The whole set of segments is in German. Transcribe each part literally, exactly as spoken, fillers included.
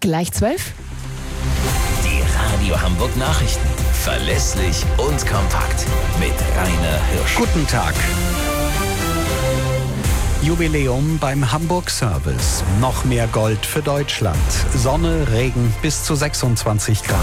gleich zwölf. Die Radio Hamburg Nachrichten. Verlässlich und kompakt. Mit Rainer Hirsch. Guten Tag. Jubiläum beim Hamburg Service. Noch mehr Gold für Deutschland. Sonne, Regen bis zu sechsundzwanzig Grad.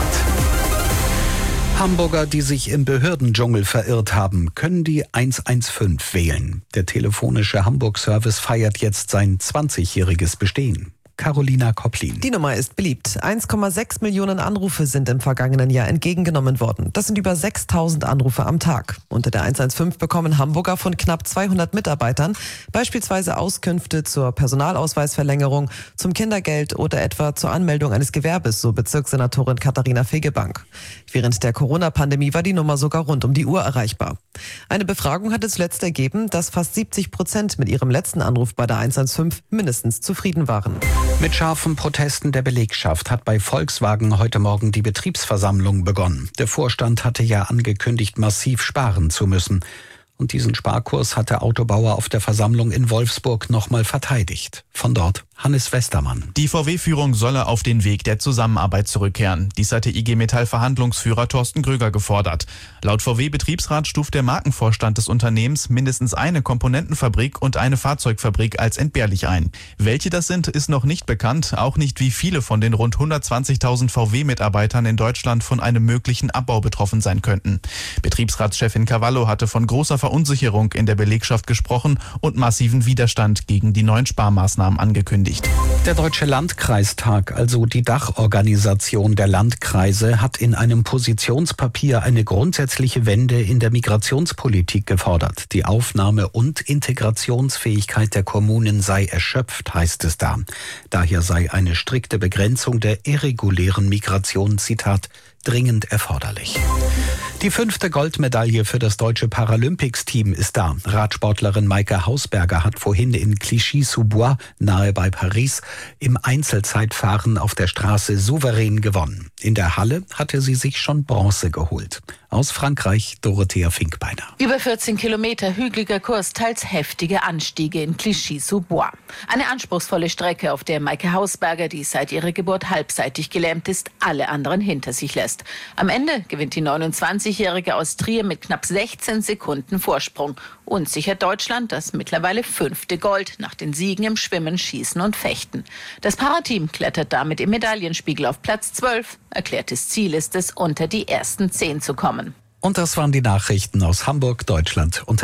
Hamburger, die sich im Behördendschungel verirrt haben, können die eins eins fünf wählen. Der telefonische Hamburg Service feiert jetzt sein zwanzigjähriges Bestehen. Carolina Kopplin. Die Nummer ist beliebt. eins Komma sechs Millionen Anrufe sind im vergangenen Jahr entgegengenommen worden. Das sind über sechstausend Anrufe am Tag. Unter der eins eins fünf bekommen Hamburger von knapp zweihundert Mitarbeitern beispielsweise Auskünfte zur Personalausweisverlängerung, zum Kindergeld oder etwa zur Anmeldung eines Gewerbes, so Bezirkssenatorin Katharina Fegebank. Während der Corona-Pandemie war die Nummer sogar rund um die Uhr erreichbar. Eine Befragung hatte zuletzt ergeben, dass fast siebzig Prozent mit ihrem letzten Anruf bei der eins eins fünf mindestens zufrieden waren. Mit scharfen Protesten der Belegschaft hat bei Volkswagen heute Morgen die Betriebsversammlung begonnen. Der Vorstand hatte ja angekündigt, massiv sparen zu müssen. Und diesen Sparkurs hat der Autobauer auf der Versammlung in Wolfsburg nochmal verteidigt. Von dort Hannes Westermann. Die V W-Führung solle auf den Weg der Zusammenarbeit zurückkehren. Dies hatte I G Metall-Verhandlungsführer Thorsten Gröger gefordert. Laut V W-Betriebsrat stuft der Markenvorstand des Unternehmens mindestens eine Komponentenfabrik und eine Fahrzeugfabrik als entbehrlich ein. Welche das sind, ist noch nicht bekannt. Auch nicht, wie viele von den rund hundertzwanzigtausend V W-Mitarbeitern in Deutschland von einem möglichen Abbau betroffen sein könnten. Betriebsratschefin Cavallo hatte von großer Verunsicherung in der Belegschaft gesprochen und massiven Widerstand gegen die neuen Sparmaßnahmen angekündigt. Der Deutsche Landkreistag, also die Dachorganisation der Landkreise, hat in einem Positionspapier eine grundsätzliche Wende in der Migrationspolitik gefordert. Die Aufnahme- und Integrationsfähigkeit der Kommunen sei erschöpft, heißt es da. Daher sei eine strikte Begrenzung der irregulären Migration, Zitat, dringend erforderlich. Die fünfte Goldmedaille für das deutsche Paralympics-Team ist da. Radsportlerin Maike Hausberger hat vorhin in Clichy-sous-Bois, nahe bei Paris, im Einzelzeitfahren auf der Straße souverän gewonnen. In der Halle hatte sie sich schon Bronze geholt. Aus Frankreich Dorothea Finkbeiner. Über vierzehn Kilometer hügeliger Kurs, teils heftige Anstiege in Clichy-sous-Bois. Eine anspruchsvolle Strecke, auf der Maike Hausberger, die seit ihrer Geburt halbseitig gelähmt ist, alle anderen hinter sich lässt. Am Ende gewinnt die neunundzwanzigjährige aus Trier mit knapp sechzehn Sekunden Vorsprung und sichert Deutschland das mittlerweile fünfte Gold nach den Siegen im Schwimmen, Schießen und Fechten. Das Parateam klettert damit im Medaillenspiegel auf Platz zwölf. Erklärtes Ziel ist es, unter die ersten zehn zu kommen. Und das waren die Nachrichten aus Hamburg, Deutschland und